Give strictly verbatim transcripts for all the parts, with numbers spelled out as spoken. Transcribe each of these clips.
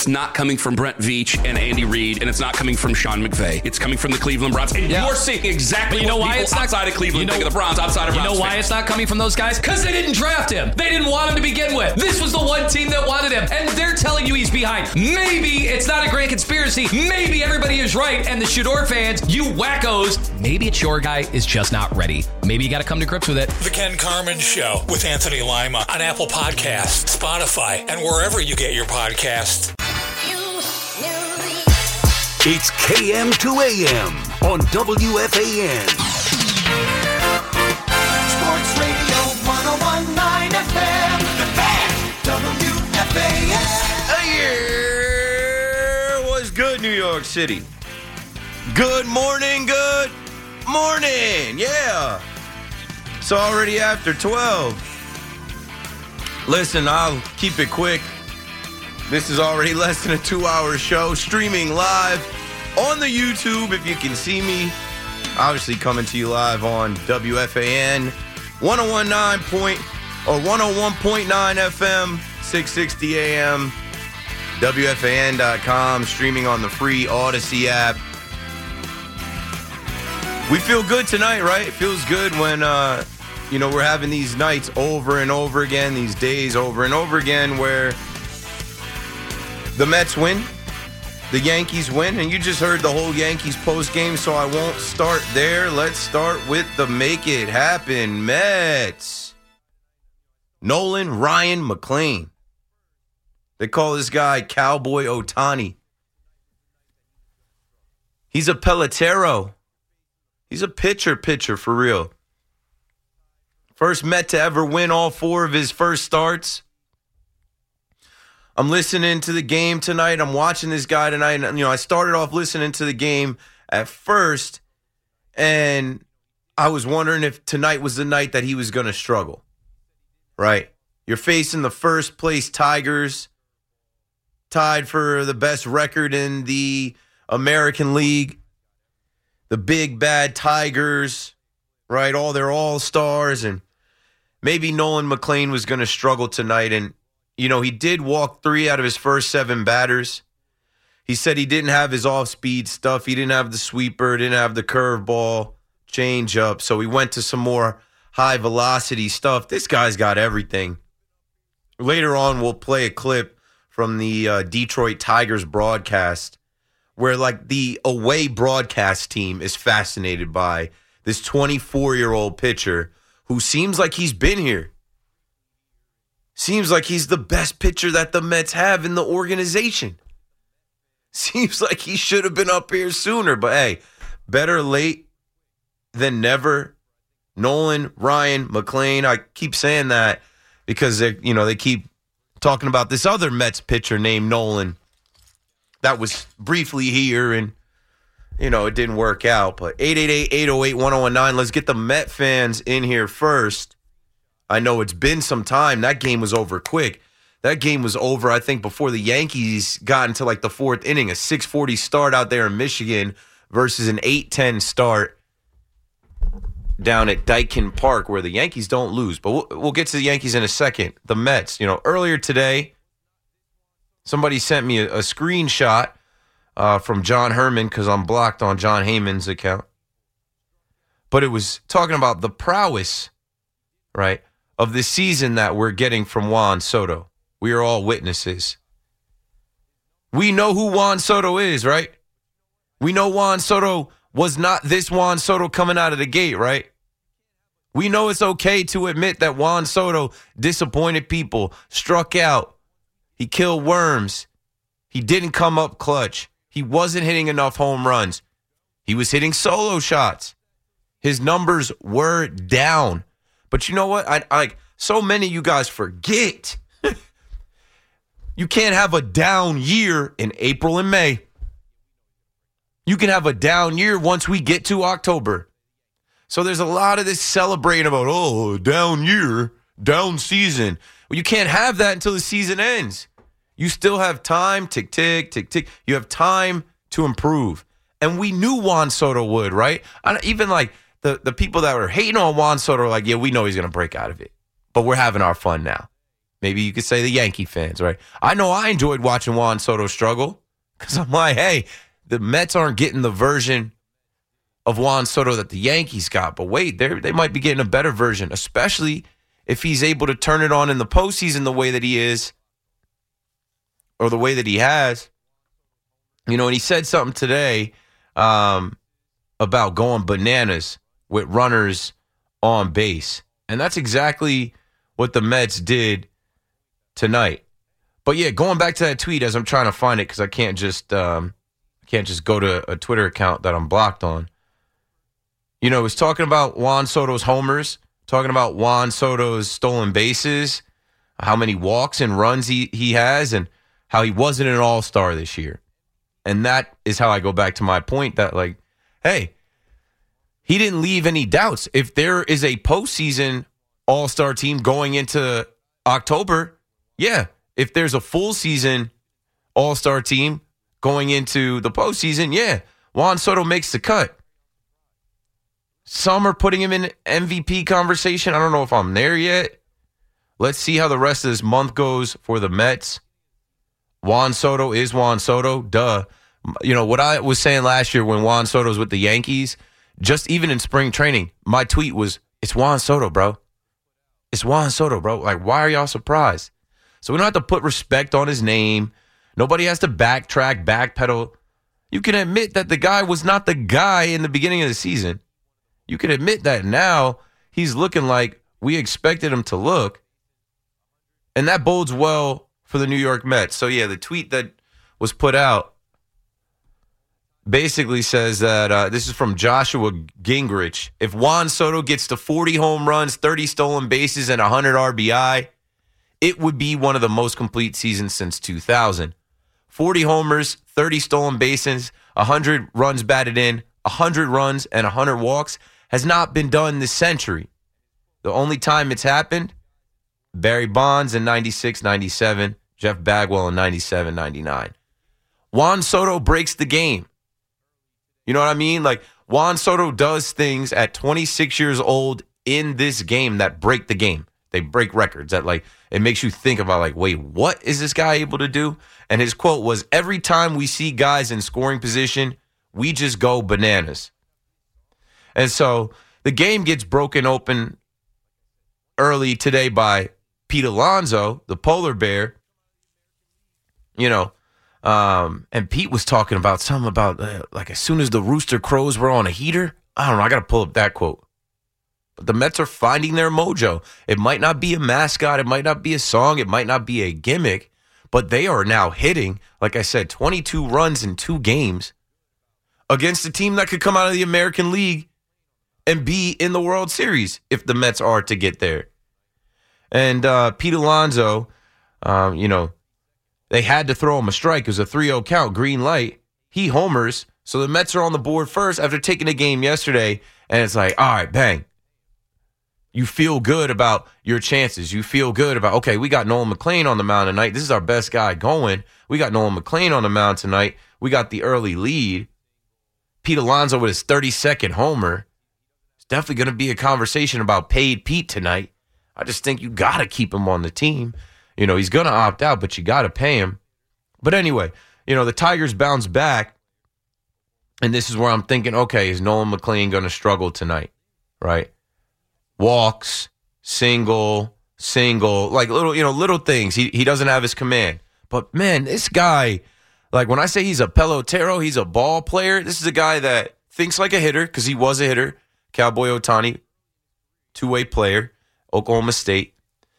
it's not coming from Brent Veach and Andy Reid, and it's not coming from Sean McVay. It's coming from the Cleveland Browns. And yeah. you're seeing exactly but you know what why people it's not, outside of Cleveland you know, think of the Browns, outside of Browns. You know why fans. it's not coming from those guys? Because they didn't draft him. They didn't want him to begin with. This was the one team that wanted him, and they're telling you he's behind. Maybe it's not a grand conspiracy. Maybe everybody is right, and the Shador fans, you wackos, maybe it's your guy is just not ready. Maybe you got to come to grips with it. The Ken Carman Show with Anthony Lima on Apple Podcasts, Spotify, and wherever you get your podcasts. It's K M to A M on W F A N. Sports Radio one oh one point nine F M. The Fan, W F A N. Here was good, New York City. Good morning, good morning. Yeah. It's already after twelve. Listen, I'll keep it quick. This is already less than a two-hour show, streaming live on the YouTube, if you can see me. Obviously coming to you live on W F A N, one oh one point nine point, or one oh one point nine F M, six sixty A M, W F A N dot com, streaming on the free Odyssey app. We feel good tonight, right? It feels good when, uh, you know, we're having these nights over and over again, these days over and over again where the Mets win, the Yankees win, and you just heard the whole Yankees postgame, so I won't start there. Let's start with the Make It Happen Mets. Nolan Ryan McLean. They call this guy Cowboy Ohtani. He's a pelotero. He's a pitcher pitcher for real. First Met to ever win all four of his first starts. I'm listening to the game tonight. I'm watching this guy tonight. And, you know, I started off listening to the game at first, and I was wondering if tonight was the night that he was going to struggle. Right? You're facing the first place Tigers, tied for the best record in the American League. The big bad Tigers, right? All their all-stars, and maybe Nolan McLean was going to struggle tonight, and you know, he did walk three out of his first seven batters. He said he didn't have his off-speed stuff. He didn't have the sweeper, didn't have the curveball, change-up. So he went to some more high-velocity stuff. This guy's got everything. Later on, we'll play a clip from the uh, Detroit Tigers broadcast where, like, the away broadcast team is fascinated by this twenty-four-year-old pitcher who seems like he's been here. Seems like he's the best pitcher that the Mets have in the organization. Seems like he should have been up here sooner. But, hey, better late than never. Nolan Ryan McLean. I keep saying that because they, you know, they keep talking about this other Mets pitcher named Nolan that was briefly here and, you know, it didn't work out. But eight eight eight, eight oh eight, one oh one nine. Let's get the Met fans in here first. I know it's been some time. That game was over quick. That game was over, I think, before the Yankees got into like the fourth inning. A six forty start out there in Michigan versus an eight ten start down at Daikin Park where the Yankees don't lose. But we'll, we'll get to the Yankees in a second. The Mets, you know, earlier today, somebody sent me a, a screenshot uh, from John Herman because I'm blocked on John Heyman's account. But it was talking about the prowess, right, of the season that we're getting from Juan Soto. We are all witnesses. We know who Juan Soto is, right? We know Juan Soto was not this Juan Soto coming out of the gate, right? We know it's okay to admit that Juan Soto disappointed people, struck out. He killed worms. He didn't come up clutch. He wasn't hitting enough home runs. He was hitting solo shots. His numbers were down. But you know what? I, I like so many of you guys forget. You can't have a down year in April and May. You can have a down year once we get to October. So there's a lot of this celebrating about, oh, down year, down season. Well, you can't have that until the season ends. You still have time, tick, tick, tick, tick. You have time to improve. And we knew Juan Soto would, right? I, even like the, the people that were hating on Juan Soto are like, yeah, we know he's going to break out of it. But we're having our fun now. Maybe you could say the Yankee fans, right? I know I enjoyed watching Juan Soto struggle because I'm like, hey, the Mets aren't getting the version of Juan Soto that the Yankees got. But wait, they they might be getting a better version, especially if he's able to turn it on in the postseason the way that he is or the way that he has. You know, and he said something today um, about going bananas with runners on base. And that's exactly what the Mets did tonight. But yeah, going back to that tweet as I'm trying to find it because I can't just um, can't just go to a Twitter account that I'm blocked on. You know, it was talking about Juan Soto's homers, talking about Juan Soto's stolen bases, how many walks and runs he, he has, and how he wasn't an all-star this year. And that is how I go back to my point that, like, hey, he didn't leave any doubts. If there is a postseason all-star team going into October, yeah. If there's a full season all-star team going into the postseason, yeah, Juan Soto makes the cut. Some are putting him in M V P conversation. I don't know if I'm there yet. Let's see how the rest of this month goes for the Mets. Juan Soto is Juan Soto. Duh. You know, what I was saying last year when Juan Soto was with the Yankees, just even in spring training, my tweet was, it's Juan Soto, bro. It's Juan Soto, bro. Like, why are y'all surprised? So we don't have to put respect on his name. Nobody has to backtrack, backpedal. You can admit that the guy was not the guy in the beginning of the season. You can admit that now he's looking like we expected him to look. And that bodes well for the New York Mets. So, yeah, the tweet that was put out basically says that, uh, this is from Joshua Gingrich. If Juan Soto gets to forty home runs, thirty stolen bases, and one hundred R B I, it would be one of the most complete seasons since two thousand. forty homers, thirty stolen bases, one hundred runs batted in, one hundred runs, and one hundred walks has not been done this century. The only time it's happened, Barry Bonds in ninety-six ninety-seven, Jeff Bagwell in ninety-seven ninety-nine. Juan Soto breaks the game. You know what I mean? Like, Juan Soto does things at twenty-six years old in this game that break the game. They break records that, like, it makes you think about, like, wait, what is this guy able to do? And his quote was, every time we see guys in scoring position, we just go bananas. And so the game gets broken open early today by Pete Alonso, the polar bear. You know, um, and Pete was talking about something about, uh, like, as soon as the Rooster Crows were on a heater. I don't know. I got to pull up that quote. But the Mets are finding their mojo. It might not be a mascot. It might not be a song. It might not be a gimmick. But they are now hitting, like I said, twenty-two runs in two games against a team that could come out of the American League and be in the World Series if the Mets are to get there. And uh, Pete Alonso, um, you know, they had to throw him a strike. It was a three oh count, green light. He homers. So the Mets are on the board first after taking a game yesterday. And it's like, all right, bang. You feel good about your chances. You feel good about, okay, we got Nolan McLean on the mound tonight. This is our best guy going. We got Nolan McLean on the mound tonight. We got the early lead. Pete Alonso with his thirty-second homer. It's definitely going to be a conversation about paid Pete tonight. I just think you got to keep him on the team. You know, he's going to opt out, but you got to pay him. But anyway, you know, the Tigers bounce back. And this is where I'm thinking, okay, is Nolan McLean going to struggle tonight? Right? Walks, single, single, like little, you know, little things. He he doesn't have his command. But, man, this guy, like when I say he's a pelotero, he's a ball player. This is a guy that thinks like a hitter because he was a hitter. Cowboy Ohtani, two-way player, Oklahoma State.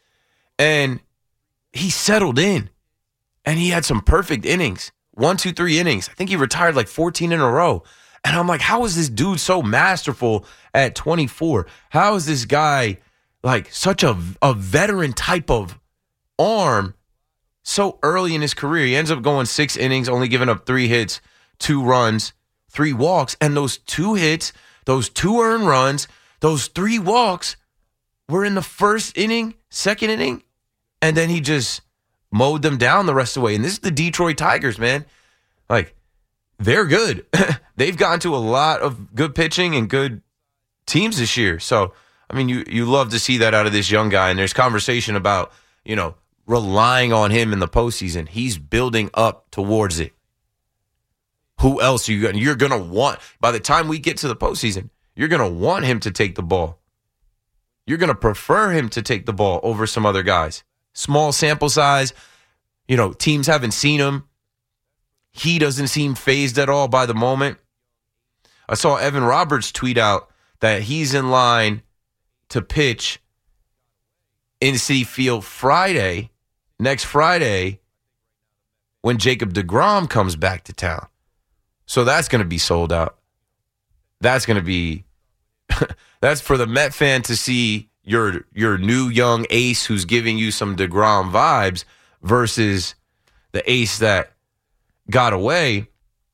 And he settled in. And he had some perfect innings. One, two, three innings. I think he retired like fourteen in a row. And I'm like, how is this dude so masterful at twenty-four? How is this guy like such a, a veteran type of arm so early in his career? He ends up going six innings, only giving up three hits, two runs, three walks. And those two hits, those two earned runs, those three walks were in the first inning, second inning. And then he just mowed them down the rest of the way. And this is the Detroit Tigers, man. Like, they're good. They've gotten to a lot of good pitching and good teams this year. So, I mean, you you love to see that out of this young guy. And there's conversation about, you know, relying on him in the postseason. He's building up towards it. Who else are you going? You're going to want, by the time we get to the postseason, you're going to want him to take the ball. You're going to prefer him to take the ball over some other guys. Small sample size. You know, teams haven't seen him. He doesn't seem phased at all by the moment. I saw Evan Roberts tweet out that he's in line to pitch in Citi Field Friday, next Friday, when Jacob deGrom comes back to town. So that's going to be sold out. That's going to be, that's for the Met fan to see your your new young ace who's giving you some deGrom vibes versus the ace that got away.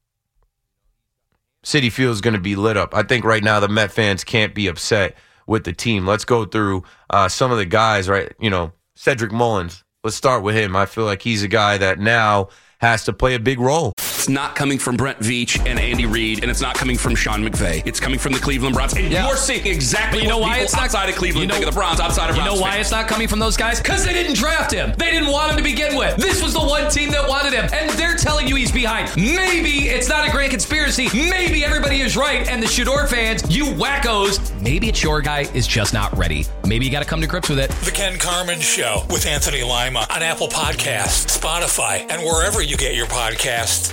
Citi Field is going to be lit up. I think right now the Met fans can't be upset with the team. Let's go through uh, some of the guys, right? You know, Cedric Mullins. Let's start with him. I feel like he's a guy that now has to play a big role. It's not coming from Brent Veach and Andy Reid, and it's not coming from Sean McVay. It's coming from the Cleveland Browns. And yeah. you're seeing exactly you know what why people it's not, outside of Cleveland you know, think of the Browns, outside of You Browns know why fans. it's not coming from those guys? Because they didn't draft him. They didn't want him to begin with. This was the one team that wanted him, and they're telling you he's behind. Maybe it's not a grand conspiracy. Maybe everybody is right, and the Shador fans, you wackos, maybe it's your guy is just not ready. Maybe you got to come to grips with it. The Ken Carman Show with Anthony Lima on Apple Podcasts, Spotify, and wherever you get your podcasts.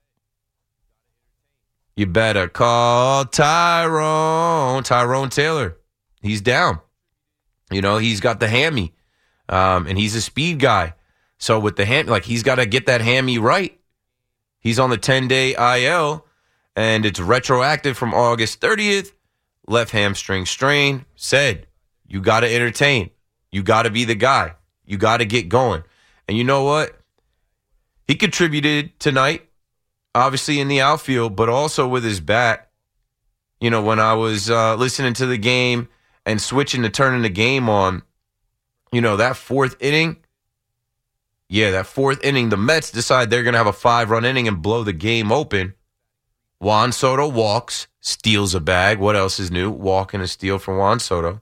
You better call Tyrone. Tyrone Taylor. He's down. You know, he's got the hammy. Um, and he's a speed guy. So with the hammy, like he's got to get that hammy right. He's on the ten-day I L, and it's retroactive from August thirtieth. Left hamstring strain. Said, you got to entertain. You got to be the guy. You got to get going. And you know what? He contributed tonight. Obviously in the outfield, but also with his bat. You know, when I was uh, listening to the game and switching to turning the game on, you know, that fourth inning, yeah, that fourth inning, the Mets decide they're going to have a five-run inning and blow the game open. Juan Soto walks, steals a bag. What else is new? Walk and a steal from Juan Soto.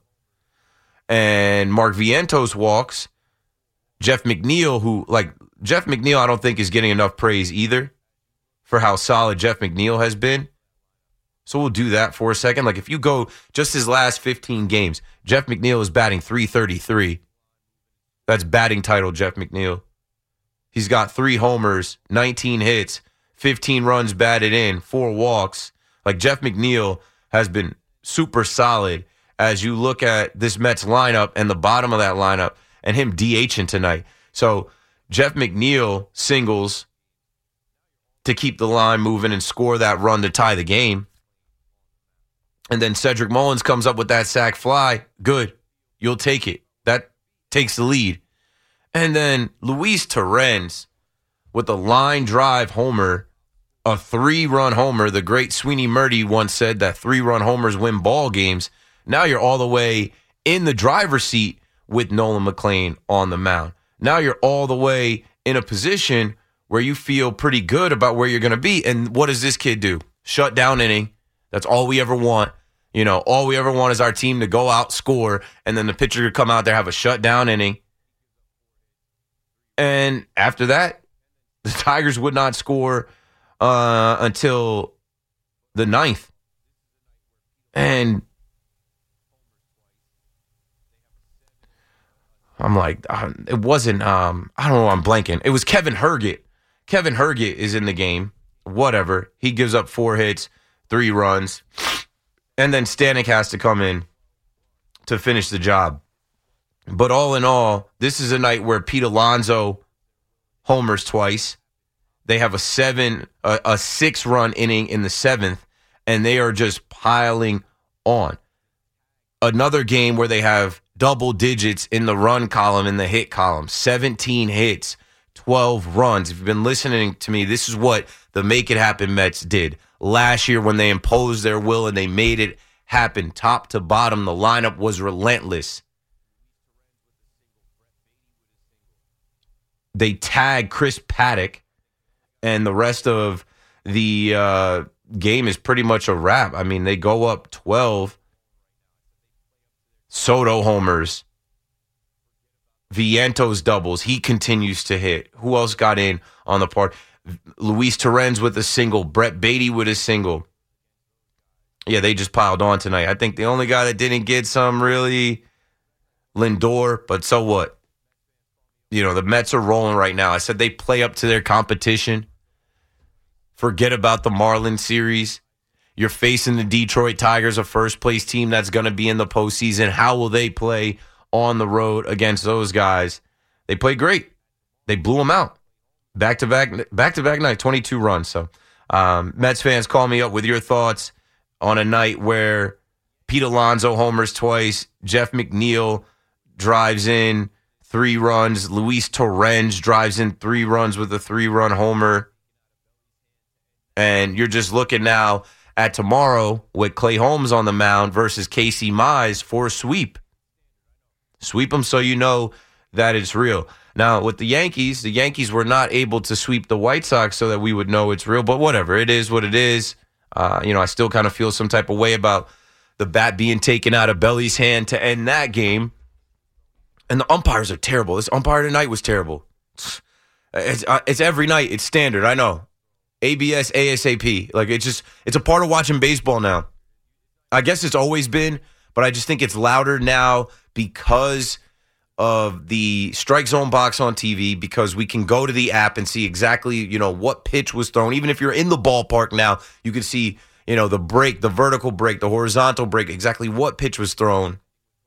And Mark Vientos walks. Jeff McNeil, who, like, Jeff McNeil I don't think is getting enough praise either for how solid Jeff McNeil has been. So we'll do that for a second. Like if you go just his last fifteen games, Jeff McNeil is batting three thirty-three. That's batting title, Jeff McNeil. He's got three homers, nineteen hits, fifteen runs batted in, four walks. Like Jeff McNeil has been super solid as you look at this Mets lineup and the bottom of that lineup and him DHing tonight. So Jeff McNeil singles to keep the line moving and score that run to tie the game. And then Cedric Mullins comes up with that sac fly. Good. You'll take it. That takes the lead. And then Luis Torrens with a line drive homer, a three-run homer. The great Sweeney Murdy once said that three-run homers win ball games. Now you're all the way in the driver's seat with Nolan McLean on the mound. Now you're all the way in a position where you feel pretty good about where you're going to be. And what does this kid do? Shut down inning. That's all we ever want. You know, all we ever want is our team to go out, score, and then the pitcher to come out there, have a shutdown inning. And after that, the Tigers would not score uh, until the ninth. And I'm like, uh, it wasn't, um, I don't know, I'm blanking. It was Kevin Herget. Kevin Herget is in the game. Whatever. He gives up four hits, three runs. And then Stanek has to come in to finish the job. But all in all, this is a night where Pete Alonso homers twice. They have a seven, a, a six-run inning in the seventh, and they are just piling on. Another game where they have double digits in the run column, in the hit column. seventeen hits, twelve runs. If you've been listening to me, this is what the Make It Happen Mets did last year when they imposed their will and they made it happen. Top to bottom, the lineup was relentless. They tag Chris Paddock, and the rest of the uh, game is pretty much a wrap. I mean, they go up twelve. Soto homers. Vientos doubles. He continues to hit. Who else got in on the part? Luis Torrens with a single. Brett Beatty with a single. Yeah, they just piled on tonight. I think the only guy that didn't get some really, Lindor, but so what? You know, the Mets are rolling right now. I said they play up to their competition. Forget about the Marlins series. You're facing the Detroit Tigers, a first-place team that's going to be in the postseason. How will they play on the road against those guys? They played great. They blew them out. Back-to-back back-to-back night, twenty-two runs. So, um, Mets fans, call me up with your thoughts on a night where Pete Alonso homers twice, Jeff McNeil drives in three runs, Luis Torrens drives in three runs with a three-run homer. And you're just looking now at tomorrow with Clay Holmes on the mound versus Casey Mize for a sweep. Sweep them so you know that it's real. Now, with the Yankees, the Yankees were not able to sweep the White Sox so that we would know it's real. But whatever, it is what it is. Uh, you know, I still kind of feel some type of way about the bat being taken out of Belly's hand to end that game. And the umpires are terrible. This umpire tonight was terrible. It's, uh, it's every night. It's standard. I know. A B S, A S A P. Like, it's just, it's a part of watching baseball now. I guess it's always been, but I just think it's louder now because of the strike zone box on T V, because we can go to the app and see exactly, you know, what pitch was thrown. Even if you're in the ballpark now, you can see, you know, the break, the vertical break, the horizontal break, exactly what pitch was thrown.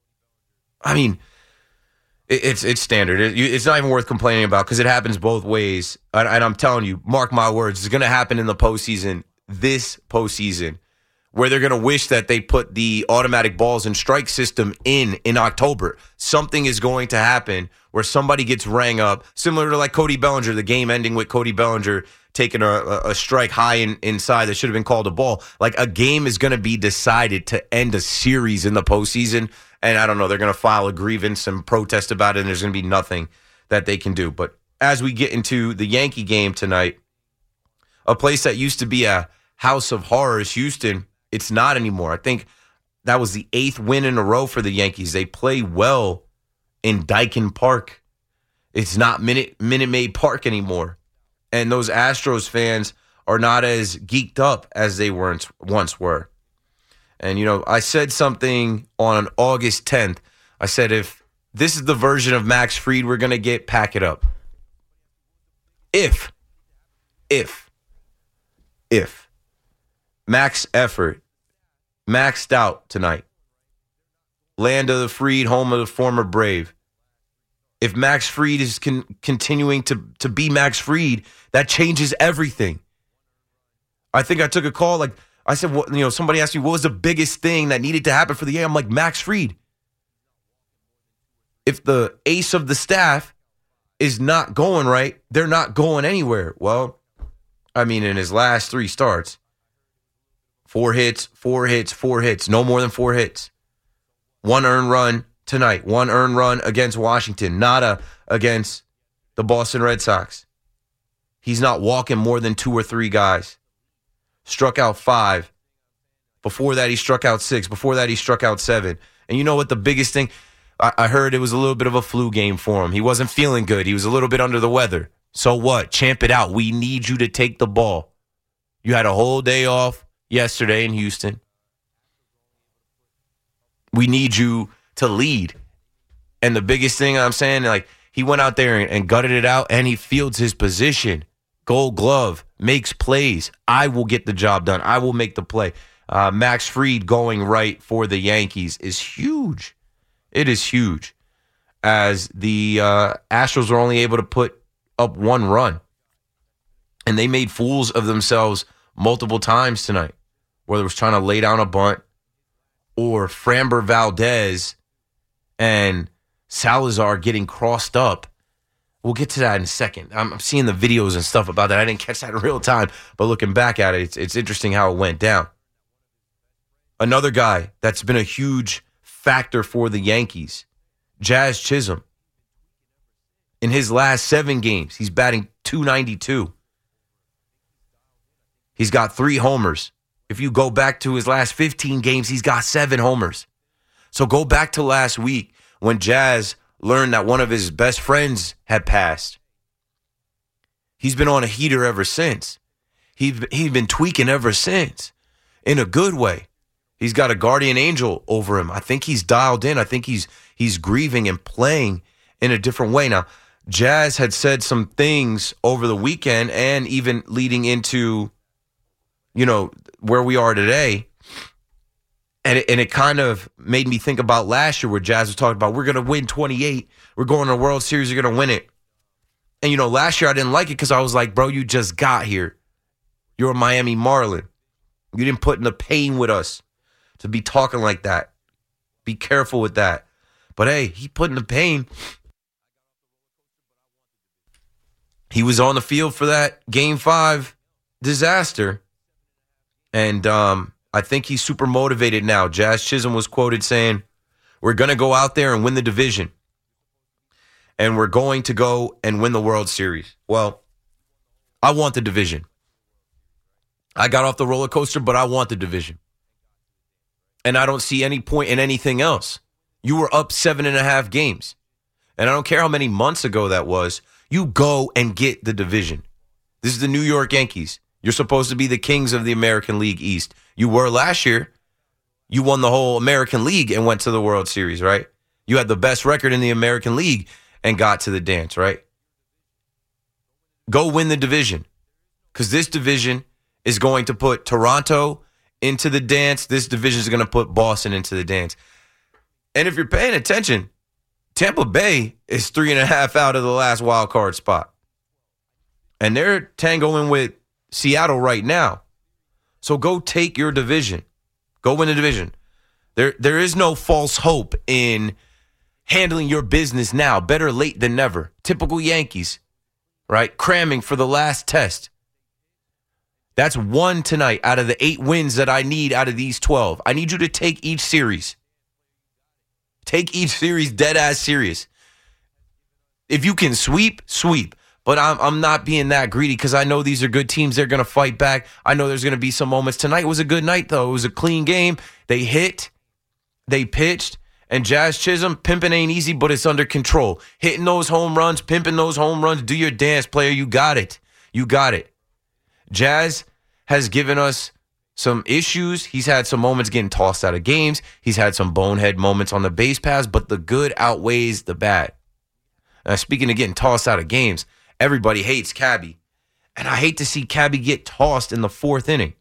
I mean, It's it's standard. It, it's not even worth complaining about because it happens both ways. And, and I'm telling you, mark my words, it's going to happen in the postseason, this postseason, where they're going to wish that they put the automatic balls and strike system in in October. Something is going to happen where somebody gets rang up, similar to like Cody Bellinger, the game ending with Cody Bellinger taking a, a strike high in, inside that should have been called a ball. Like, a game is going to be decided to end a series in the postseason. And I don't know, they're going to file a grievance and protest about it, and there's going to be nothing that they can do. But as we get into the Yankee game tonight, a place that used to be a house of horrors, Houston, it's not anymore. I think that was the eighth win in a row for the Yankees. They play well in Daikin Park. It's not Minute, Minute Maid Park anymore. And those Astros fans are not as geeked up as they weren't once were. And, you know, I said something on August tenth. I said, if this is the version of Max Fried we're going to get, pack it up. If, if, if Max Effort maxed out tonight, land of the Fried, home of the former Brave, if Max Fried is con- continuing to, to be Max Fried, that changes everything. I think I took a call like, I said, well, you know, somebody asked me, what was the biggest thing that needed to happen for the game? I'm like, Max Fried. If the ace of the staff is not going right, they're not going anywhere. Well, I mean, in his last three starts, four hits, four hits, four hits, no more than four hits. One earned run tonight, one earned run against Washington, nada against the Boston Red Sox. He's not walking more than two or three guys. Struck out five. Before that, he struck out six. Before that, he struck out seven. And you know what the biggest thing? I, I heard it was a little bit of a flu game for him. He wasn't feeling good. He was a little bit under the weather. So what? Champ it out. We need you to take the ball. You had a whole day off yesterday in Houston. We need you to lead. And the biggest thing I'm saying, like, he went out there and, and gutted it out, and he fields his position. Gold glove, makes plays. I will get the job done. I will make the play. Uh, Max Fried going right for the Yankees is huge. It is huge. As the uh, Astros were only able to put up one run. And they made fools of themselves multiple times tonight. Whether it was trying to lay down a bunt or Framber Valdez and Salazar getting crossed up. We'll get to that in a second. I'm, I'm seeing the videos and stuff about that. I didn't catch that in real time, but looking back at it, it's, it's interesting how it went down. Another guy that's been a huge factor for the Yankees, Jazz Chisholm. In his last seven games, he's batting two ninety-two. He's got three homers. If you go back to his last fifteen games, he's got seven homers. So go back to last week when Jazz learned that one of his best friends had passed. He's been on a heater ever since. He's he's been tweaking ever since, in a good way. He's got a guardian angel over him. I think he's dialed in. I think he's he's grieving and playing in a different way. Now, Jazz had said some things over the weekend and even leading into, you know, where we are today. And it, and it kind of made me think about last year where Jazz was talking about, we're going to win twenty-eight. We're going to the World Series. You're going to win it. And, you know, last year I didn't like it because I was like, bro, you just got here. You're a Miami Marlin. You didn't put in the pain with us to be talking like that. Be careful with that. But, hey, he put in the pain. He was on the field for that Game five disaster. And um, I think he's super motivated now. Jazz Chisholm was quoted saying, we're going to go out there and win the division. And we're going to go and win the World Series. Well, I want the division. I got off the roller coaster, but I want the division. And I don't see any point in anything else. You were up seven and a half games. And I don't care how many months ago that was. You go and get the division. This is the New York Yankees. You're supposed to be the kings of the American League East. You were last year. You won the whole American League and went to the World Series, right? You had the best record in the American League and got to the dance, right? Go win the division. Because this division is going to put Toronto into the dance. This division is going to put Boston into the dance. And if you're paying attention, Tampa Bay is three and a half out of the last wild card spot. And they're tangoing with Seattle right now. So go take your division. Go win the division. There, there is no false hope in handling your business now. Better late than never. Typical Yankees, right? Cramming for the last test. That's one tonight out of the eight wins that I need out of these twelve. I need you to take each series. Take each series dead ass serious. If you can sweep, sweep. But I'm I'm not being that greedy because I know these are good teams. They're going to fight back. I know there's going to be some moments. Tonight was a good night, though. It was a clean game. They hit. They pitched. And Jazz Chisholm, pimping ain't easy, but it's under control. Hitting those home runs, pimping those home runs. Do your dance, player. You got it. You got it. Jazz has given us some issues. He's had some moments getting tossed out of games. He's had some bonehead moments on the base pass, but the good outweighs the bad. Now, speaking of getting tossed out of games, everybody hates Cabby. And I hate to see Cabby get tossed in the fourth inning.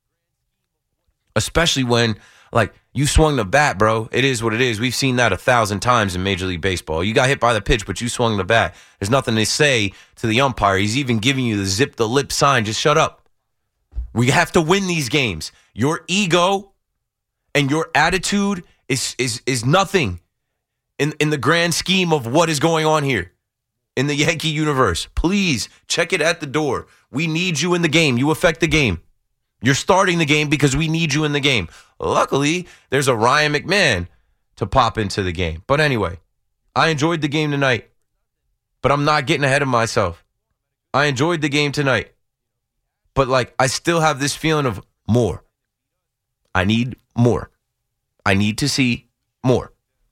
Especially when, like, you swung the bat, bro. It is what it is. We've seen that a thousand times in Major League Baseball. You got hit by the pitch, but you swung the bat. There's nothing to say to the umpire. He's even giving you the zip the lip sign. Just shut up. We have to win these games. Your ego and your attitude is is is nothing in, in the grand scheme of what is going on here in the Yankee universe. Please check it at the door. We need you in the game. You affect the game. You're starting the game because we need you in the game. Luckily, there's a Ryan McMahon to pop into the game. But anyway, I enjoyed the game tonight, but I'm not getting ahead of myself. I enjoyed the game tonight, but like I still have this feeling of more. I need more. I need to see more.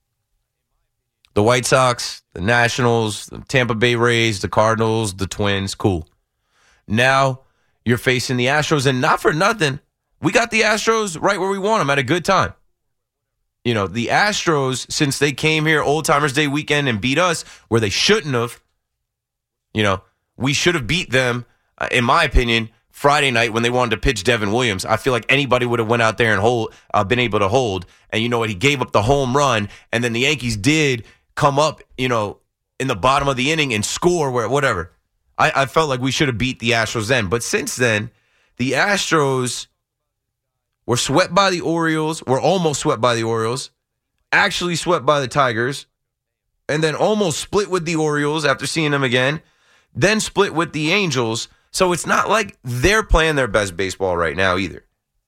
The White Sox, the Nationals, the Tampa Bay Rays, the Cardinals, the Twins, cool. Now you're facing the Astros, and not for nothing, we got the Astros right where we want them at a good time. You know, the Astros, since they came here Old Timers Day weekend and beat us where they shouldn't have, you know, we should have beat them, uh, in my opinion, Friday night when they wanted to pitch Devin Williams. I feel like anybody would have went out there and hold, uh, been able to hold. And you know what? He gave up the home run, and then the Yankees did come up, you know, in the bottom of the inning and score where whatever. I, I felt like we should have beat the Astros then. But since then, the Astros were swept by the Orioles, were almost swept by the Orioles, actually swept by the Tigers, and then almost split with the Orioles after seeing them again, then split with the Angels. So it's not like they're playing their best baseball right now either.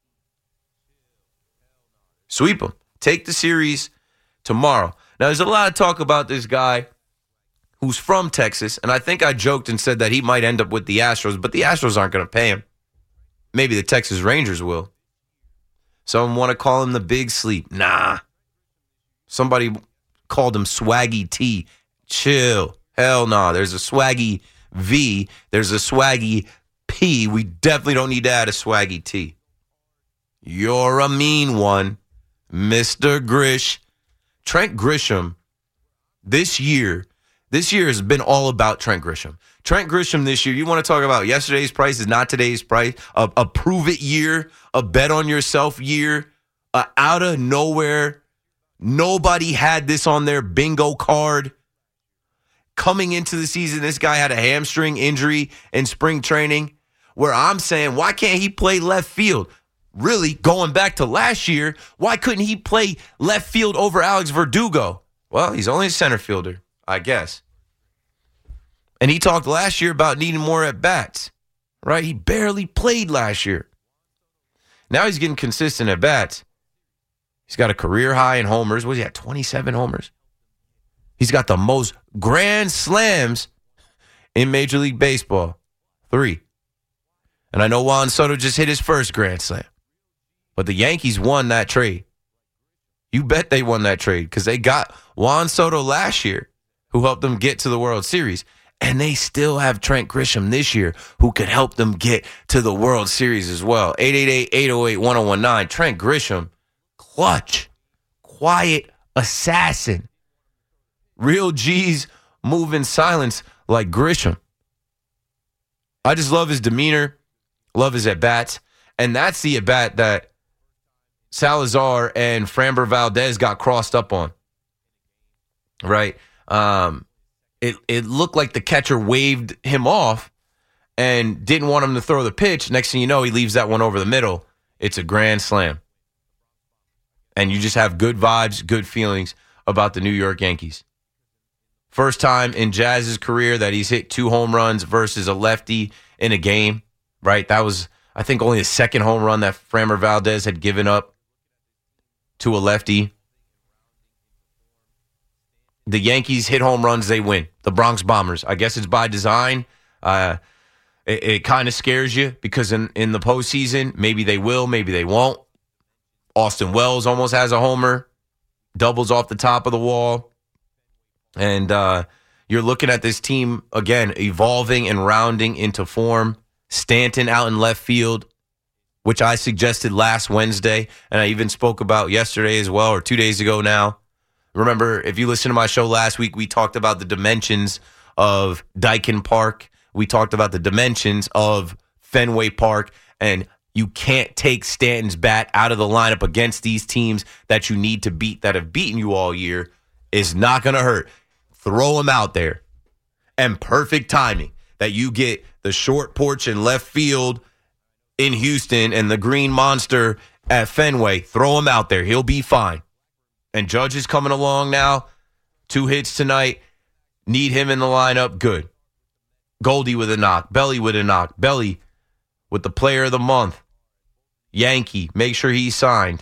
Sweep them. Take the series tomorrow. Now, there's a lot of talk about this guy who's from Texas, and I think I joked and said that he might end up with the Astros, but the Astros aren't going to pay him. Maybe the Texas Rangers will. Some want to call him the Big Sleep. Nah. Somebody called him Swaggy T. Chill. Hell no. Nah. There's a Swaggy V. There's a Swaggy P. We definitely don't need to add a Swaggy T. You're a mean one, Mister Grish. Trent Grisham, this year, this year has been all about Trent Grisham. Trent Grisham this year, you want to talk about yesterday's price is not today's price, a, a prove it year, a bet on yourself year, a out of nowhere. Nobody had this on their bingo card. Coming into the season, this guy had a hamstring injury in spring training where I'm saying, why can't he play left field? Really, going back to last year, why couldn't he play left field over Alex Verdugo? Well, he's only a center fielder, I guess. And he talked last year about needing more at-bats, right? He barely played last year. Now he's getting consistent at-bats. He's got a career high in homers. What is he at, twenty-seven homers? He's got the most grand slams in Major League Baseball, three. And I know Juan Soto just hit his first grand slam. But the Yankees won that trade. You bet they won that trade because they got Juan Soto last year who helped them get to the World Series. And they still have Trent Grisham this year who could help them get to the World Series as well. eight eight eight, eight oh eight, one oh one nine. Trent Grisham, clutch, quiet assassin. Real G's move in silence like Grisham. I just love his demeanor, love his at-bats. And that's the at-bat that Salazar and Framber Valdez got crossed up on, right? Um, it it looked like the catcher waved him off and didn't want him to throw the pitch. Next thing you know, he leaves that one over the middle. It's a grand slam. And you just have good vibes, good feelings about the New York Yankees. First time in Jazz's career that he's hit two home runs versus a lefty in a game, right? That was, I think, only the second home run that Framber Valdez had given up to a lefty. The Yankees hit home runs, they win. The Bronx Bombers. I guess it's by design. Uh, it it kind of scares you because in, in the postseason, maybe they will, maybe they won't. Austin Wells almost has a homer. Doubles off the top of the wall. And uh, you're looking at this team, again, evolving and rounding into form. Stanton out in left field, which I suggested last Wednesday, and I even spoke about yesterday as well, or two days ago now. Remember, if you listened to my show last week, we talked about the dimensions of Daikin Park. We talked about the dimensions of Fenway Park, and you can't take Stanton's bat out of the lineup against these teams that you need to beat, that have beaten you all year. It's not going to hurt. Throw him out there. And perfect timing that you get the short porch in left field in Houston and the green monster at Fenway. Throw him out there. He'll be fine. And Judge is coming along now. Two hits tonight. Need him in the lineup. Good. Goldie with a knock. Belly with a knock. Belly with the player of the month. Yankee. Make sure he's signed.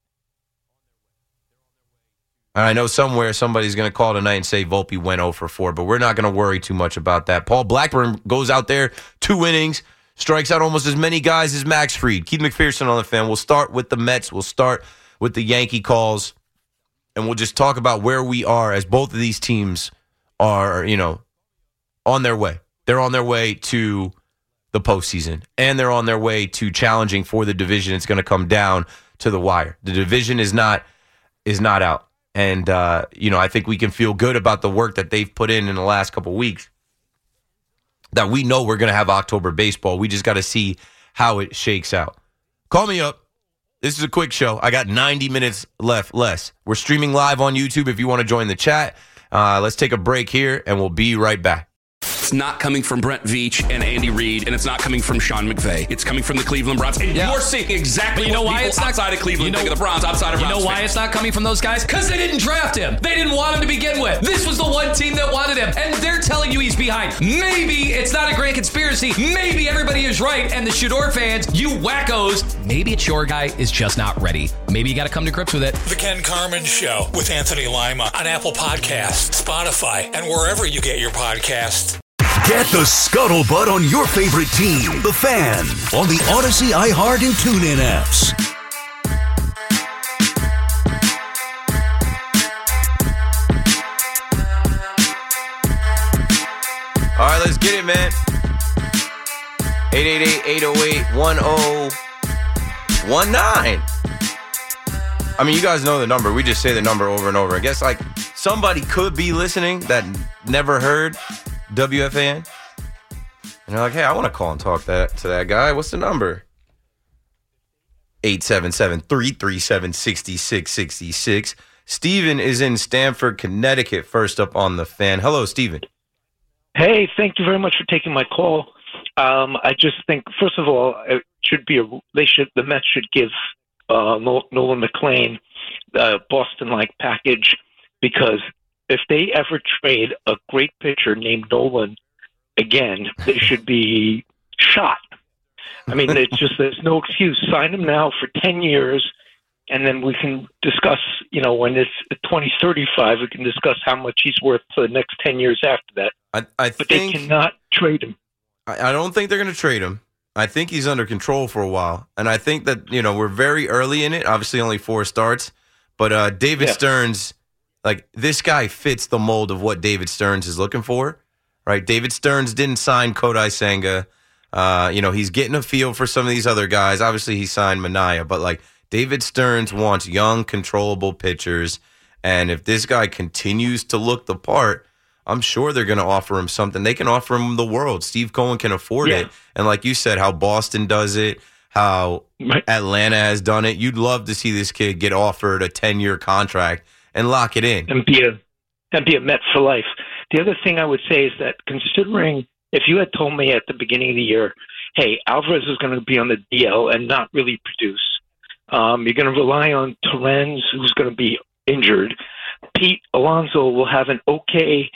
And I know somewhere somebody's going to call tonight and say Volpe went oh for four, but we're not going to worry too much about that. Paul Blackburn goes out there, two innings, strikes out almost as many guys as Max Fried. Keith McPherson on the fan. We'll start with the Mets. We'll start with the Yankee calls, and we'll just talk about where we are as both of these teams are, you know, on their way. They're on their way to the postseason, and they're on their way to challenging for the division. It's going to come down to the wire. The division is not is not out. And, uh, you know, I think we can feel good about the work that they've put in in the last couple of weeks, that we know we're going to have October baseball. We just got to see how it shakes out. Call me up. This is a quick show. I got ninety minutes left less. We're streaming live on YouTube if you want to join the chat. Uh, let's take a break here, and we'll be right back. It's not coming from Brent Veach and Andy Reid, and it's not coming from Sean McVay. It's coming from the Cleveland Browns. And yeah. You're seeing exactly but you know what why people it's not, outside of Cleveland you know, think of the Browns, outside of You Browns know why fans. It's not coming from those guys? Because they didn't draft him. They didn't want him to begin with. This was the one team that wanted him, and they're telling you he's behind. Maybe it's not a grand conspiracy. Maybe everybody is right, and the Shador fans, you wackos, maybe it's your guy is just not ready. Maybe you got to come to grips with it. The Ken Carman Show with Anthony Lima on Apple Podcasts, Spotify, and wherever you get your podcasts. Get the scuttlebutt on your favorite team, the Fan, on the Odyssey, iHeart, and TuneIn apps. Let's get it, man. eight eight eight, eight oh eight, one oh one nine. I mean, you guys know the number. We just say the number over and over. I guess, like, somebody could be listening that never heard W F A N. And they're like, hey, I want to call and talk that to that guy. What's the number? eight seven seven, three three seven, six six six six. Steven is in Stamford, Connecticut, first up on the Fan. Hello, Steven. Hey, thank you very much for taking my call. Um, I just think, first of all, it should be a, they should the Mets should give uh, Nolan McLean the Boston-like package, because if they ever trade a great pitcher named Nolan again, they should be shot. I mean, it's just there's no excuse. Sign him now for ten years, and then we can discuss, you know, when it's twenty thirty-five, we can discuss how much he's worth for the next ten years after that. I, I but think, they cannot trade him. I, I don't think they're going to trade him. I think he's under control for a while. And I think that, you know, we're very early in it. Obviously, only four starts. But uh, David yeah. Stearns, like, this guy fits the mold of what David Stearns is looking for, right? David Stearns didn't sign Kodai Senga. Uh, you know, he's getting a feel for some of these other guys. Obviously, he signed Minaya. But, like, David Stearns wants young, controllable pitchers. And if this guy continues to look the part, I'm sure they're going to offer him something. They can offer him the world. Steve Cohen can afford yeah. it. And like you said, how Boston does it, how right. Atlanta has done it. You'd love to see this kid get offered a ten-year contract and lock it in. And be a, and be a Met for life. The other thing I would say is that considering if you had told me at the beginning of the year, hey, Alvarez is going to be on the D L and not really produce, um, you're going to rely on Torrens, who's going to be injured. Pete Alonso will have an okay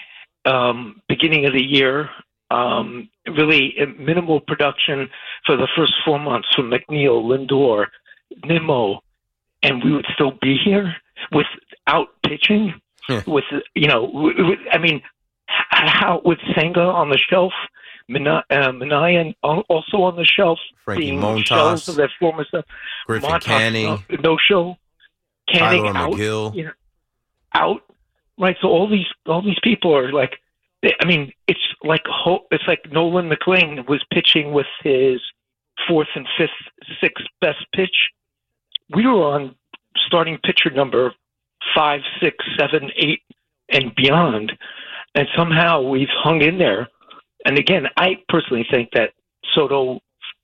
Um, beginning of the year, um, really minimal production for the first four months from McNeil, Lindor, Nimmo, and we would still be here without pitching. Yeah. With you know, with, I mean, how with Senga on the shelf, Minaya uh, also on the shelf, Frankie being Montas, shells of their former stuff, Griffin Montas, Canning, no, no show, Canning Tyler out, McGill. You know, out. Right, so all these all these people are like, I mean, it's like it's like Nolan McLean was pitching with his fourth and fifth, sixth best pitch. We were on starting pitcher number five, six, seven, eight, and beyond, and somehow we've hung in there. And again, I personally think that Soto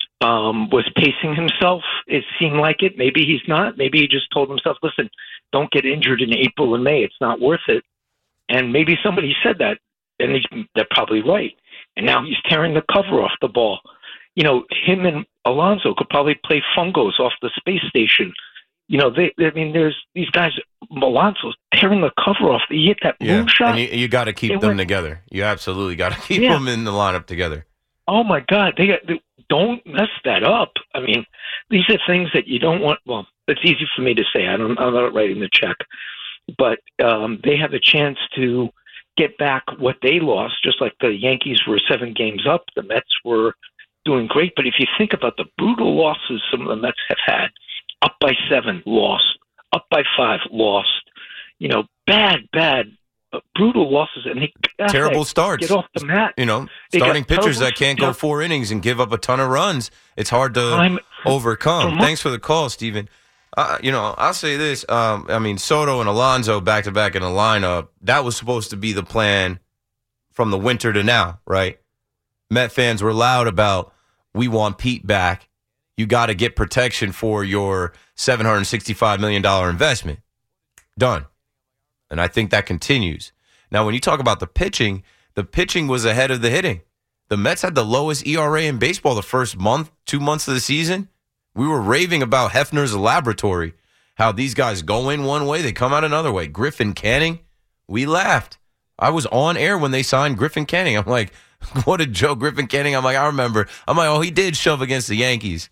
um, was pacing himself. It seemed like it. Maybe he's not. Maybe he just told himself, listen, don't get injured in April and May. It's not worth it. And maybe somebody said that, and he's, they're probably right. And now he's tearing the cover off the ball. You know, him and Alonso could probably play fungos off the space station. You know, they, I mean, there's these guys, Alonso's tearing the cover off. He hit that yeah. moon shot. And you, you got to keep them went, together. You absolutely got to keep yeah. them in the lineup together. Oh, my God. They, they don't mess that up. I mean, these are things that you don't want. Well, it's easy for me to say. I don't, I'm not writing the check. But um, they have a chance to get back what they lost, just like the Yankees were seven games up. The Mets were doing great. But if you think about the brutal losses some of the Mets have had, up by seven, lost. Up by five, lost. You know, bad, bad, uh, brutal losses. And they terrible they starts. Get off the mat. You know, starting pitchers that can't go four innings and give up a ton of runs. It's hard to I'm, overcome. Thanks for the call, Steven. Uh, you know, I'll say this. Um, I mean, Soto and Alonso back-to-back in the lineup, that was supposed to be the plan from the winter to now, right? Met fans were loud about, we want Pete back. You got to get protection for your seven hundred sixty-five million dollars investment. Done. And I think that continues. Now, when you talk about the pitching, the pitching was ahead of the hitting. The Mets had the lowest E R A in baseball the first month, two months of the season. We were raving about Hefner's laboratory, how these guys go in one way, they come out another way. Griffin Canning, we laughed. I was on air when they signed Griffin Canning. I'm like, what a joke, Griffin Canning. I'm like, I remember. I'm like, oh, he did shove against the Yankees.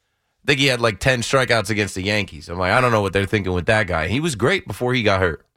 I think he had like ten strikeouts against the Yankees. I'm like, I don't know what they're thinking with that guy. He was great before he got hurt.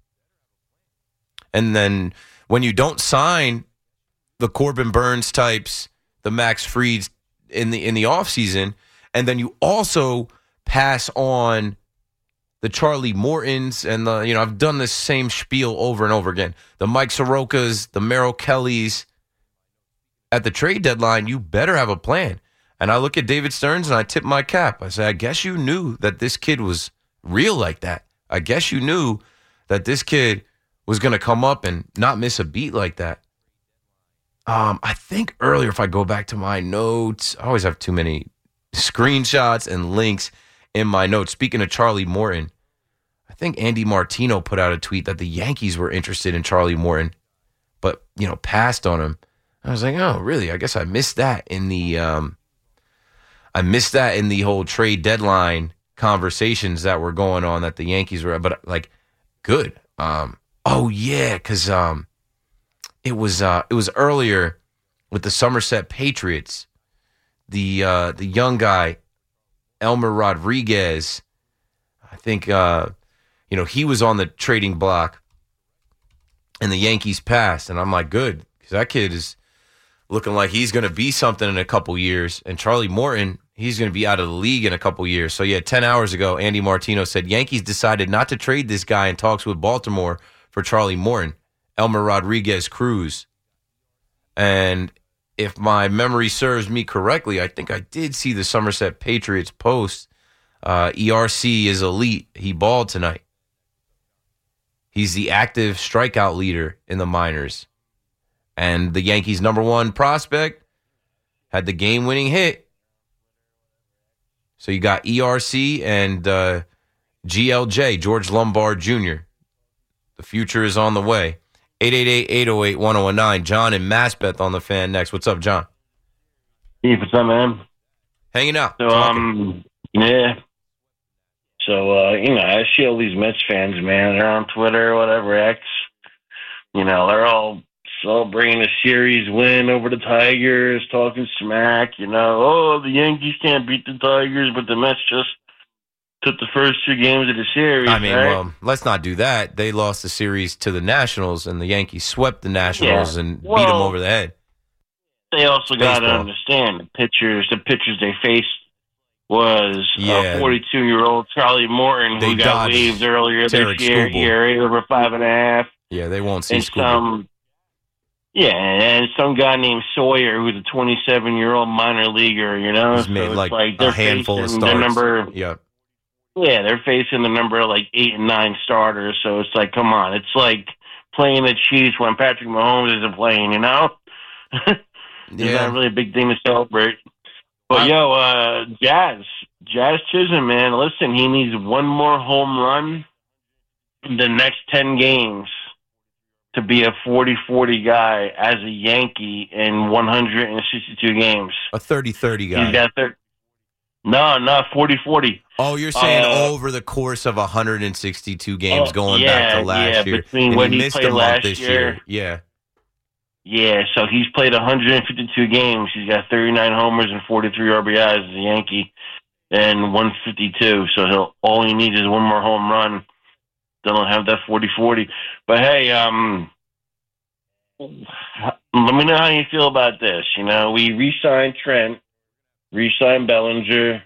And then when you don't sign the Corbin Burns types, the Max Frieds in the in the offseason, and then you also pass on the Charlie Mortons and the, you know, I've done this same spiel over and over again. The Mike Sorokas, the Merrill Kellys. at the trade deadline, you better have a plan. And I look at David Stearns and I tip my cap. I say, I guess you knew that this kid was real like that. I guess you knew that this kid was going to come up and not miss a beat like that. Um, I think earlier, if I go back to my notes, I always have too many screenshots and links in my notes. Speaking of Charlie Morton, I think Andy Martino put out a tweet that the Yankees were interested in Charlie Morton, but, you know, passed on him. I was like, oh, really? I guess I missed that in the um, I missed that in the whole trade deadline conversations that were going on that the Yankees were, but like, good. Um, oh yeah, because um, it was uh, it was earlier with the Somerset Patriots. The uh, the young guy, Elmer Rodriguez, I think uh, you know he was on the trading block, and the Yankees passed, and I'm like, good, because that kid is looking like he's going to be something in a couple years, and Charlie Morton, he's going to be out of the league in a couple years. So yeah, ten hours ago, Andy Martino said Yankees decided not to trade this guy in talks with Baltimore for Charlie Morton, Elmer Rodriguez Cruz, and if my memory serves me correctly, I think I did see the Somerset Patriots post. Uh, E R C is elite. He balled tonight. He's the active strikeout leader in the minors. And the Yankees' number one prospect had the game-winning hit. So you got E R C and uh, G L J, George Lombard Junior The future is on the way. eight eight eight, eight oh eight, one oh one nine. John and Maspeth on the Fan next. What's up, John? Hey, what's up, man? Hanging out. So, talking. um, yeah. So, uh, you know, I see all these Mets fans, man. They're on Twitter or whatever, X. You know, they're all celebrating a series win over the Tigers, talking smack. You know, oh, the Yankees can't beat the Tigers, but the Mets just took the first two games of the series. I mean, right? well, let's not do that. They lost the series to the Nationals, and the Yankees swept the Nationals Yeah. and Well, beat them over the head. They also got to Baseball. understand the pitchers. The pitchers they faced was Yeah. a forty-two-year-old Charlie Morton They who got dodged waived earlier Tarek this year. Skubal. E R A over five and a half. Yeah, they won't see And Scooby. some, yeah, and some guy named Sawyer who's a twenty-seven-year-old minor leaguer. You know, He's so made it's like, like a they're handful of facing the starts. number. Yeah. Yeah, they're facing the number of like eight and nine starters. So it's like, come on, it's like playing the Chiefs when Patrick Mahomes isn't playing. You know. It's Yeah. not really a big thing to celebrate. But, I'm- yo, uh, Jazz. Jazz Chisholm, man, listen, he needs one more home run in the next ten games to be a forty forty guy as a Yankee in one hundred sixty-two games. A thirty-thirty guy. He's got thir- No, no, forty forty. Oh, you're saying Uh, over the course of one hundred sixty-two games Oh, going yeah, back to last yeah, year. between And when he he missed played a month last this year. year. Yeah. Yeah, so he's played one hundred fifty-two games. He's got thirty-nine homers and forty-three R B Is as a Yankee and one fifty-two. So he'll all he needs is one more home run. Then he'll have that forty forty. But hey, um, let me know how you feel about this. You know, we re-signed Trent, re-signed Bellinger.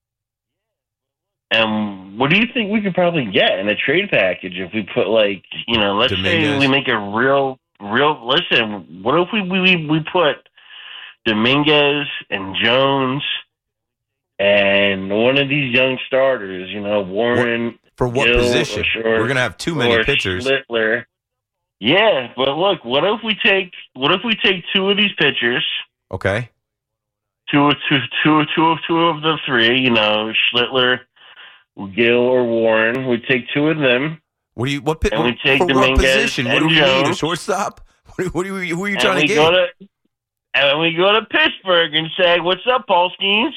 And what do you think we could probably get in a trade package if we put, like, you know, let's Dominguez. say we make a real, real, listen, what if we, we, we put Dominguez and Jones and one of these young starters, you know, Warren. For what Gill, position? or Short, We're going to have too many or pitchers. Schlittler. Yeah, but look, what if we take, what if we take two of these pitchers, Okay. two, two, two, two, two of the three, you know, Schlittler, Gill or Warren. We take two of them. What do you? What, pi- And we take for what Dominguez position? What and do we need? A Jones. shortstop? What, do- what do you? Who are you And trying we to go get? to and we go to Pittsburgh and say, "What's up, Paul Skeens?"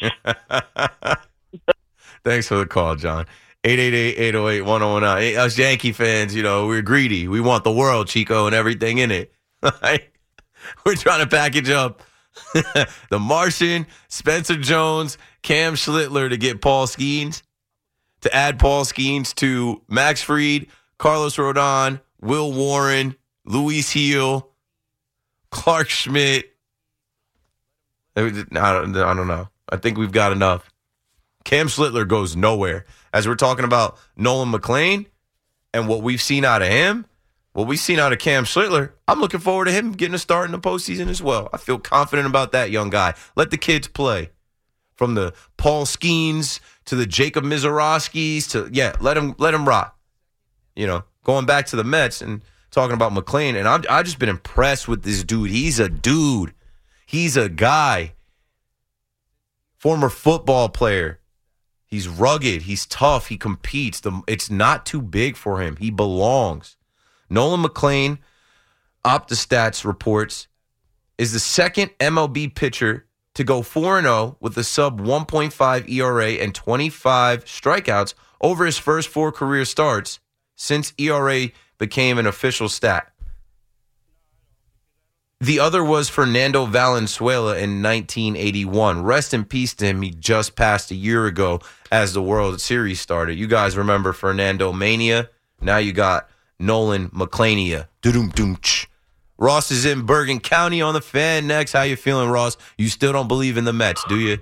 Thanks for the call, John. eight eight eight, eight oh eight, one oh one nine. Hey, us Yankee fans, you know, we're greedy. We want the world, Chico, and everything in it. We're trying to package up the Martian, Spencer Jones, Cam Schlittler to get Paul Skeens, to add Paul Skeens to Max Fried, Carlos Rodon, Will Warren, Luis Heel, Clark Schmidt. I don't, I don't know. I think we've got enough. Cam Schlittler goes nowhere. As we're talking about Nolan McLean and what we've seen out of him, what we've seen out of Cam Schlittler, I'm looking forward to him getting a start in the postseason as well. I feel confident about that young guy. Let the kids play. From the Paul Skeens to the Jacob Mizorowskis to, yeah, let him, let him rock. You know, going back to the Mets and talking about McClain, and I've, I've just been impressed with this dude. He's a dude. He's a guy. Former football player. He's rugged. He's tough. He competes. The, it's not too big for him. He belongs. Nolan McClain, OptaStats reports, is the second M L B pitcher to go four and oh with a sub one point five E R A and twenty-five strikeouts over his first four career starts since E R A became an official stat. The other was Fernando Valenzuela in nineteen eighty-one. Rest in peace to him. He just passed a year ago as the World Series started. You guys remember Fernando Mania? Now you got Nolan McClainia. Doom-doom-ch. Ross is in Bergen County on the Fan next. How you feeling, Ross? You still don't believe in the Mets, do you?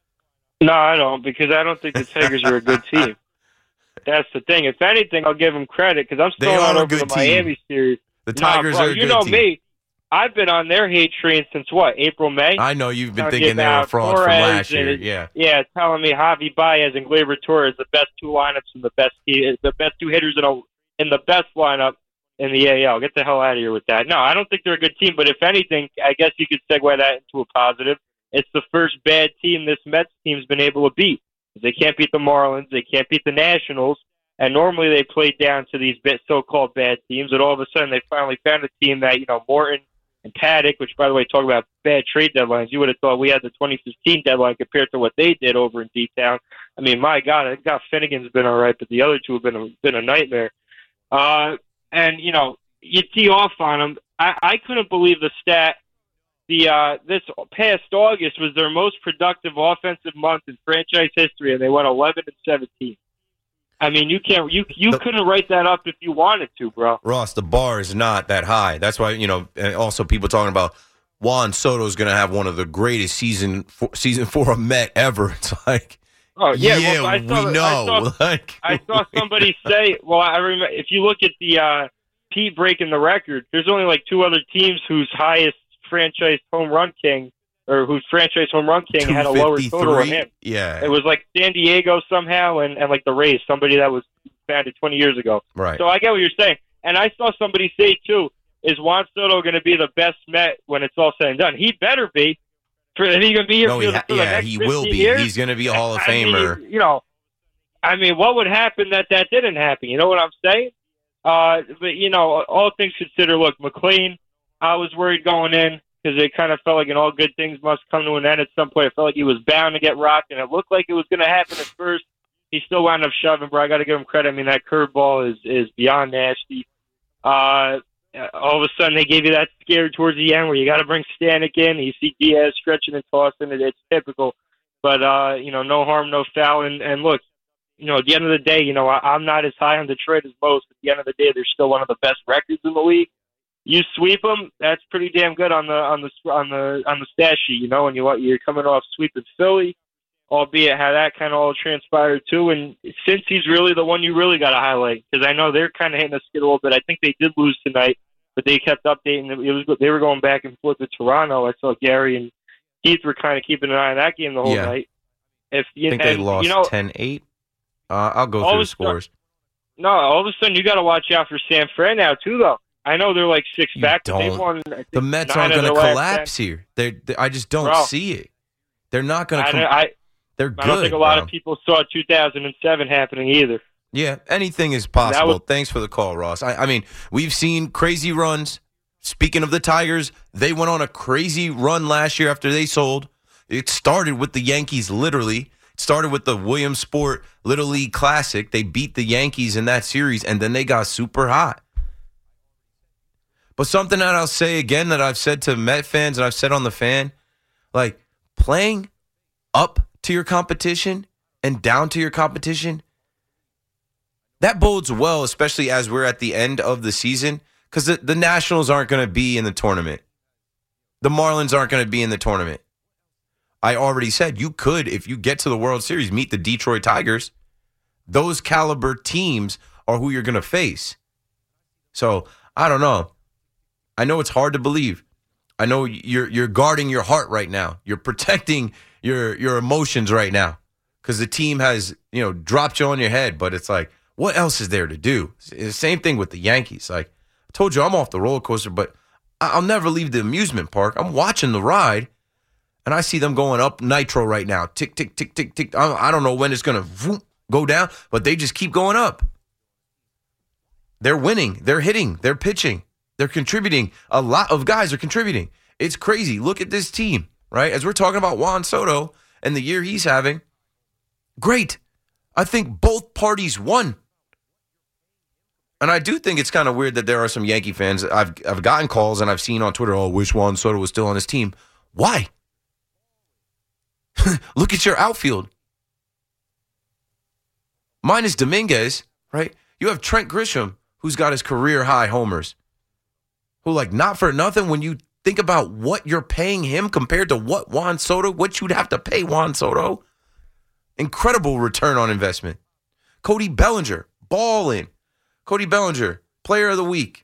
No, I don't, because I don't think the Tigers are a good team. That's the thing. If anything, I'll give them credit, because I'm still on over the team. Miami series. The Tigers nah, bro, are a you good know team. me. I've been on their hate train since, what, April, May? I know you've been Now thinking they were frauds from last year. Yeah, yeah, telling me Javi Baez and Gleyber Torres the best two lineups and the best the best two hitters in a in the best lineup in the A L. Get the hell out of here with that. No, I don't think they're a good team, but if anything, I guess you could segue that into a positive. It's the first bad team this Mets team's been able to beat. They can't beat the Marlins. They can't beat the Nationals. And normally they play down to these so-called bad teams. And all of a sudden they finally found a team that, you know, Morton and Paddock, which, by the way, talk about bad trade deadlines. You would have thought we had the twenty fifteen deadline compared to what they did over in D-Town. I mean, my God, I got Finnegan's been all right, but the other two have been a, been a nightmare. Uh, and, you know, you tee off on them. I, I couldn't believe the stat. The uh, this past August was their most productive offensive month in franchise history, and they went eleven and seventeen. I mean, you can't you you the, couldn't write that up if you wanted to, bro. Ross, the bar is not that high. That's why, you know, and also people talking about Juan Soto is going to have one of the greatest season for, season for a Met ever. It's like, oh yeah, yeah well, I saw, we know. I saw, like, I saw somebody say, well, I remember if you look at the uh, Pete breaking the record, there's only like two other teams whose highest franchise home run king or whose franchise home run king had a lower total than him. Yeah. It was like San Diego somehow and, and like the Rays, somebody that was founded twenty years ago. Right. So I get what you're saying. And I saw somebody say, too, is Juan Soto going to be the best Met when it's all said and done? He better be. For, is he going to be here no, for, he the, ha- for the yeah, next he will be. years? He's going to be a Hall of I Famer. mean, you know, I mean, what would happen that that didn't happen? You know what I'm saying? Uh, but, you know, all things considered, look, McClain, I was worried going in, because it kind of felt like an all good things must come to an end at some point. It felt like he was bound to get rocked, and it looked like it was going to happen at first. He still wound up shoving, bro. I got to give him credit. I mean, that curveball is, is beyond nasty. Uh, all of a sudden, they gave you that scare towards the end where you got to bring Stanek in. You see Diaz stretching and tossing it. It's typical. But, uh, you know, no harm, no foul. And, and look, you know, at the end of the day, you know, I, I'm not as high on Detroit as most. At the end of the day, they're still one of the best records in the league. You sweep them, that's pretty damn good on the on the on the on the stat sheet, you know. And you you're coming off sweeping Philly, albeit how that kind of all transpired too. And since he's really the one you really got to highlight, because I know they're kind of hitting the skid a little bit. I think they did lose tonight, but they kept updating. It was they were going back and forth with Toronto. I saw Gary and Keith were kind of keeping an eye on that game the whole yeah. night. If you, I think and, they lost you know, ten eight. Uh, I'll go through the scores. No, all of a sudden you got to watch out for San Fran now too, though. I know they're like six You back. But don't. they've won, I think, The Mets nine aren't going of to their last collapse ten. here. They're, they I just don't Bro. see it. They're not going to. I, Com- I, they're good. I don't think a lot bro. of people saw two thousand seven happening either. Yeah, anything is possible. was- Thanks for the call, Ross. I, I mean, we've seen crazy runs. Speaking of the Tigers, they went on a crazy run last year after they sold. It started with the Yankees, literally. It started with the Williamsport Little League Classic. They beat the Yankees in that series, and then they got super hot. But something that I'll say again that I've said to Met fans and I've said on the Fan, like playing up to your competition and down to your competition, that bodes well, especially as we're at the end of the season, because the, the Nationals aren't going to be in the tournament. The Marlins aren't going to be in the tournament. I already said you could, if you get to the World Series, meet the Detroit Tigers. Those caliber teams are who you're going to face. So I don't know. I know it's hard to believe. I know you're you're guarding your heart right now. You're protecting your your emotions right now because the team has, you know, dropped you on your head. But it's like, what else is there to do? It's the same thing with the Yankees. Like I told you, I'm off the roller coaster, but I'll never leave the amusement park. I'm watching the ride, and I see them going up nitro right now. Tick, tick, tick, tick, tick. I don't know when it's going to go down, but they just keep going up. They're winning. They're hitting. They're pitching. They're contributing. A lot of guys are contributing. It's crazy. Look at this team, right? As we're talking about Juan Soto and the year he's having, great. I think both parties won. And I do think it's kind of weird that there are some Yankee fans. I've I've gotten calls and I've seen on Twitter, oh, wish Juan Soto was still on his team. Why? Look at your outfield. Minus Dominguez, right? You have Trent Grisham, who's got his career high homers. Who, like, not for nothing, when you think about what you're paying him compared to what Juan Soto, what you'd have to pay Juan Soto, incredible return on investment. Cody Bellinger, balling. Cody Bellinger, player of the week.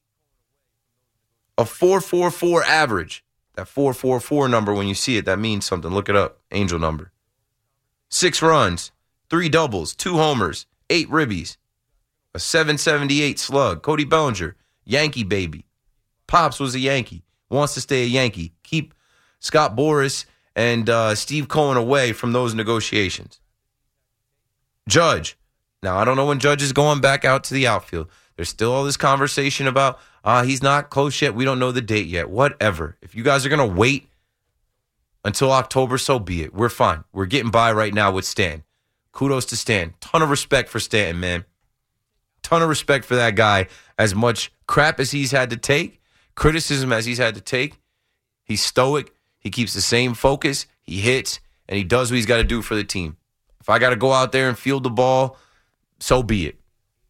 A four point four four average. That four point four four number, when you see it, that means something. Look it up. Angel number. Six runs, three doubles, two homers, eight ribbies. A seven seventy-eight slug. Cody Bellinger, Yankee baby. Pops was a Yankee. Wants to stay a Yankee. Keep Scott Boras and uh, Steve Cohen away from those negotiations. Judge. Now, I don't know when Judge is going back out to the outfield. There's still all this conversation about uh, he's not close yet. We don't know the date yet. Whatever. If you guys are going to wait until October, so be it. We're fine. We're getting by right now with Stan. Kudos to Stan. Ton of respect for Stanton, man. Ton of respect for that guy. As much crap as he's had to take, criticism as he's had to take, he's stoic. He keeps the same focus. He hits, and he does what he's got to do for the team. If I got to go out there and field the ball, so be it.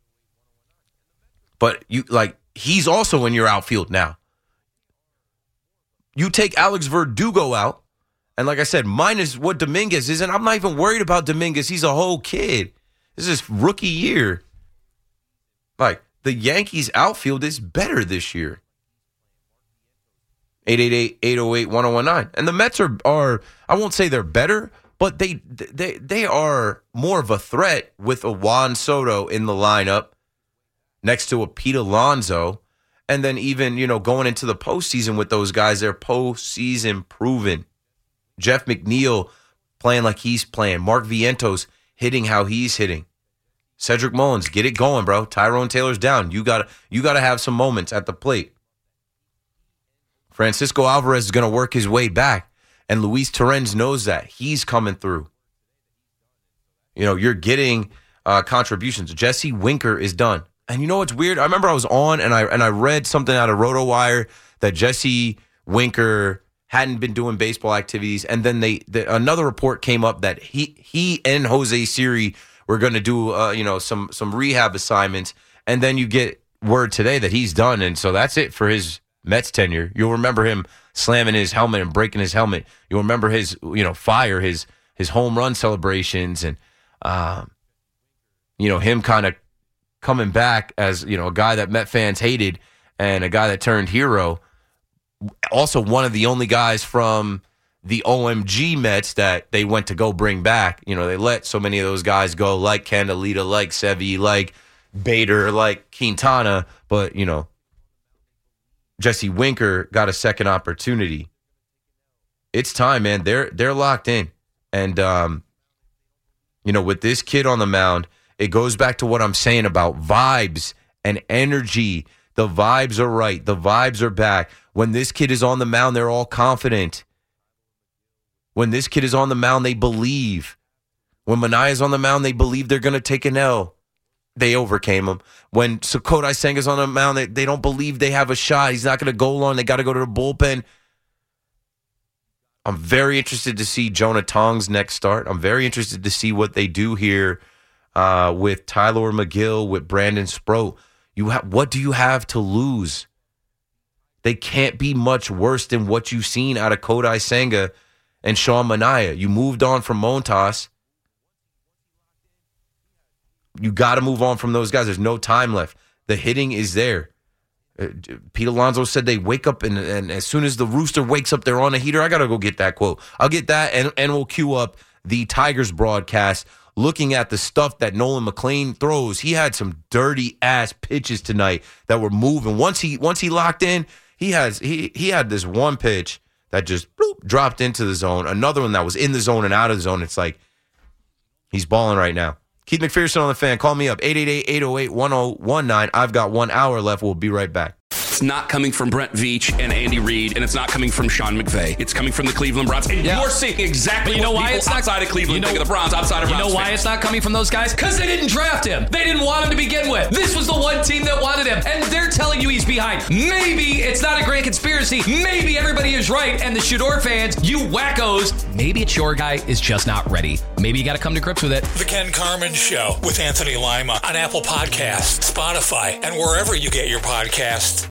But you like he's also in your outfield now. You take Alex Verdugo out, and like I said, minus what Dominguez is, and I'm not even worried about Dominguez. He's a whole kid. This is his rookie year. Like, the Yankees outfield is better this year. eight eight eight, eight oh eight, one oh one nine. And the Mets are, are, I won't say they're better, but they they they are more of a threat with a Juan Soto in the lineup next to a Pete Alonso. And then even, you know, going into the postseason with those guys, they're postseason proven. Jeff McNeil playing like he's playing. Mark Vientos hitting how he's hitting. Cedric Mullins, get it going, bro. Tyrone Taylor's down. You got you got to have some moments at the plate. Francisco Alvarez is going to work his way back, and Luis Torrens knows that. He's coming through. You know, you're getting uh, contributions. Jesse Winker is done. And you know what's weird? I remember I was on, and I and I read something out of RotoWire that Jesse Winker hadn't been doing baseball activities, and then they the, another report came up that he he and Jose Siri were going to do uh, you know some some rehab assignments, and then you get word today that he's done, and so that's it for his Mets tenure. You'll remember him slamming his helmet and breaking his helmet. You'll remember his you know fire, his his home run celebrations, and um, you know him kind of coming back as you know a guy that Met fans hated and a guy that turned hero. Also, one of the only guys from the O M G Mets that they went to go bring back. You know, they let so many of those guys go, like Candelita, like Sevy, like Bader, like Quintana. But, you know, Jesse Winker got a second opportunity. It's time, man. They're they're locked in. And, um, you know, with this kid on the mound, it goes back to what I'm saying about vibes and energy. The vibes are right. The vibes are back. When this kid is on the mound, they're all confident. When this kid is on the mound, they believe. When Manaea's on the mound, they believe they're going to take an L. They overcame him. When Kodai Senga's on the mound, they, they don't believe they have a shot. He's not going to go long. They got to go to the bullpen. I'm very interested to see Jonah Tong's next start. I'm very interested to see what they do here uh, with Tyler McGill, with Brandon Sproat. You ha- what do you have to lose? They can't be much worse than what you've seen out of Kodai Senga and Sean Manaea. You moved on from Montas. You got to move on from those guys. There's no time left. The hitting is there. Uh, Pete Alonso said they wake up and, and as soon as the rooster wakes up, they're on a heater. I got to go get that quote. I'll get that and, and we'll cue up the Tigers broadcast looking at the stuff that Nolan McLean throws. He had some dirty ass pitches tonight that were moving. Once he once he locked in, he has he he had this one pitch that just bloop, dropped into the zone. Another one that was in the zone and out of the zone. It's like he's balling right now. Keith McPherson on the Fan. Call me up, eight eight eight, eight oh eight, one oh one nine. I've got one hour left. We'll be right back. It's not coming from Brent Veach and Andy Reid, and it's not coming from Sean McVay. It's coming from the Cleveland Browns. And yeah. you're seeing exactly but you know what why people it's not, outside of Cleveland you know, think of the Browns, outside of You Browns know why fans. it's not coming from those guys? Because they didn't draft him. They didn't want him to begin with. This was the one team that wanted him, and they're telling you he's behind. Maybe it's not a grand conspiracy. Maybe everybody is right, and the Shador fans, you wackos, maybe it's your guy is just not ready. Maybe you got to come to grips with it. The Ken Carman Show with Anthony Lima on Apple Podcasts, Spotify, and wherever you get your podcasts.